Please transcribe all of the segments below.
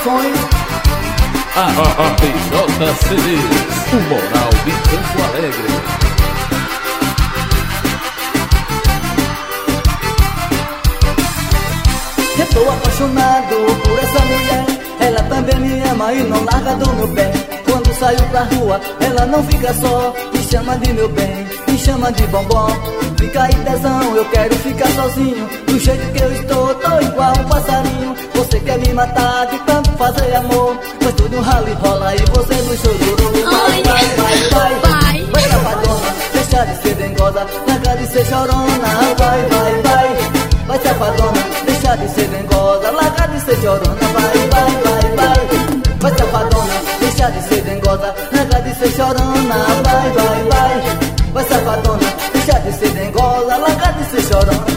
Produções. APJ-CDs, o Moral de Campo Alegre. Eu tô apaixonado por essa mulher. Ela também me ama e não larga do meu pé. Quando saio pra rua, ela não fica só. Me chama de meu bem, me chama de bombom. Fica aí tesão, eu quero ficar sozinho. Do jeito que eu estou, tô igual um passarinho. Você quer me matar de tanto fazer amor, mas tudo rala e rola e você no chororô. Vai, vai, vai, vai, vai safadona, deixa de ser dengosa, larga de ser chorona. Vai, vai, vai, vai safadona, deixa de ser dengosa, larga de ser chorona. Vai, vai, vai, vai, vai safadona, deixa de ser dengosa, larga de ser chorona. Vai, vai, vai, vai safadona, deixa de ser dengosa, larga de ser chorona.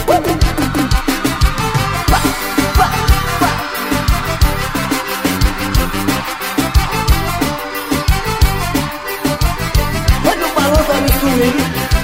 Olha o balanço, olha o swing.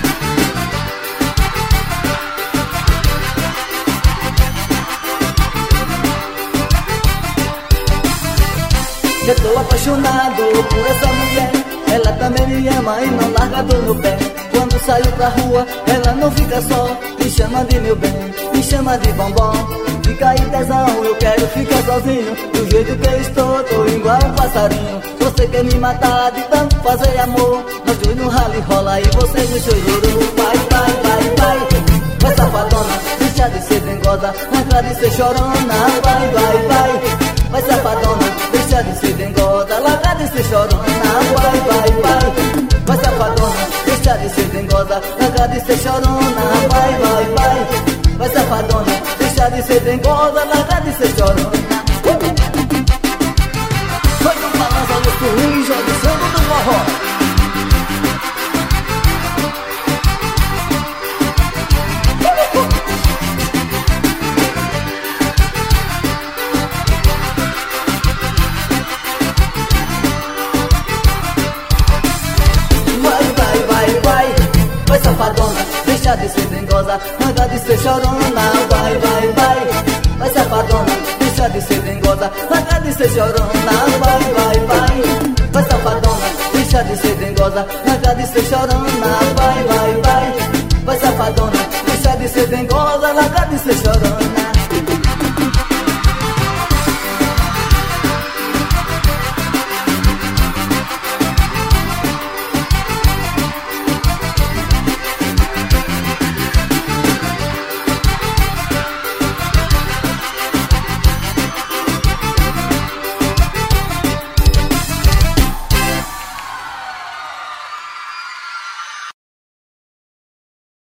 Eu tô apaixonado por essa mulher. Ela também me ama e não larga do meu pé. Quando saio pra rua, ela não fica só. Me chama de meu bem, me chama de bombom. Fica aí tesão, eu quero ficar sozinho. Do jeito que eu estou, tô igual um passarinho. Você quer me matar de tanto fazer amor, nós dois no ralo e rola e você no chororô. Vai, vai, vai, vai, vai safadona, deixa de ser dengosa, larga de ser chorona. Vai, vai, vai, vai safadona, deixa de ser dengosa, larga de ser chorona. Vai, vai, vai, vai safadona, deixa de ser dengosa, larga de ser chorona. Vai, vai, vai, vai safadona, deixa de ser dengosa, larga de ser chorona. Vai no balanço do swing, joga o samba do forró. Vai safadona, deixa de ser dengosa, larga de ser chorona. Vai, vai, vai, vai safadona, deixa de ser dengosa, larga de ser chorona. Vai, vai, vai, vai safadona, deixa de ser dengosa, larga de ser chorona.